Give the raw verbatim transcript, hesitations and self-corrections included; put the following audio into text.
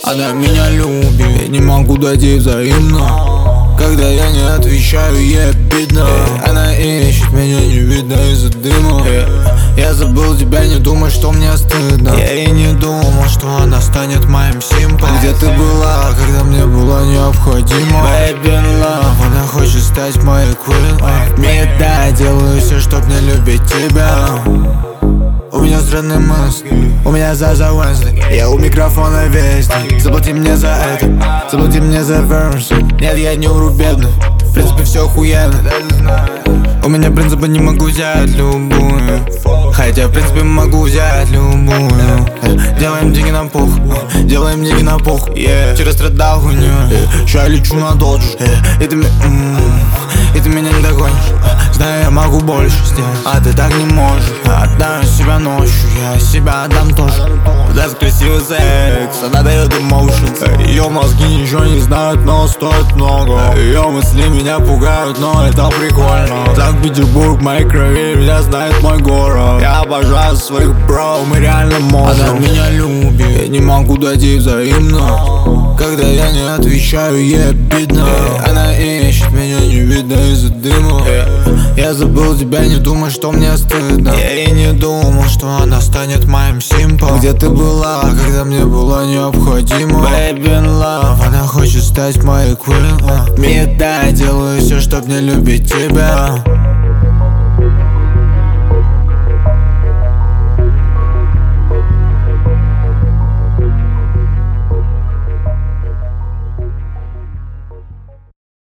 Она меня любит, я не могу дать ей взаимно. Когда я не отвечаю, ей обидно. Она ищет, меня не видно из-за дыма. Я забыл тебя, не думай, что мне стыдно. Я и не думал, что она станет моим симпом. Где ты была, когда мне было необходимо? Baby love, она хочет стать моей queen. Мечта, делаю все, чтоб не любить тебя. У меня странные мысли, у меня Заза Уэнсли. Я у микрофона весь день. Заплати мне за это, заплати мне за верс. Нет, я не уру бедный, в принципе все охуенно. У меня принципы, не могу взять любую. Хотя в принципе могу взять любую. Делаем деньги на пух, делаем деньги на пух, yeah. Вчера страдал хуйню, ща я лечу на доджу. И ты, и ты меня не догонишь. Знаю, я могу больше сделать, а ты так не можешь. Отдаю себя ночью, я себя отдам тоже. Даст красивый секс, она дает emotions. Ее мозги ничего не знают, но стоит много. Ее мысли меня пугают, но это прикольно. Санкт-Петербург в моей крови, меня знает мой город. Я обожаю своих бро, мы реально можем. Она меня любит, я не могу дать ей взаимно. Когда я не отвечаю, ей обидно. Она ищет, меня не видно из-за дыма. Я забыл тебя, не думай, что мне стыдно. Я и не думал, что она станет моим симпом. Где ты была, когда мне было необходимо? Baby love, она хочет стать моей queen. Мечта, делаю все, чтоб не любить тебя.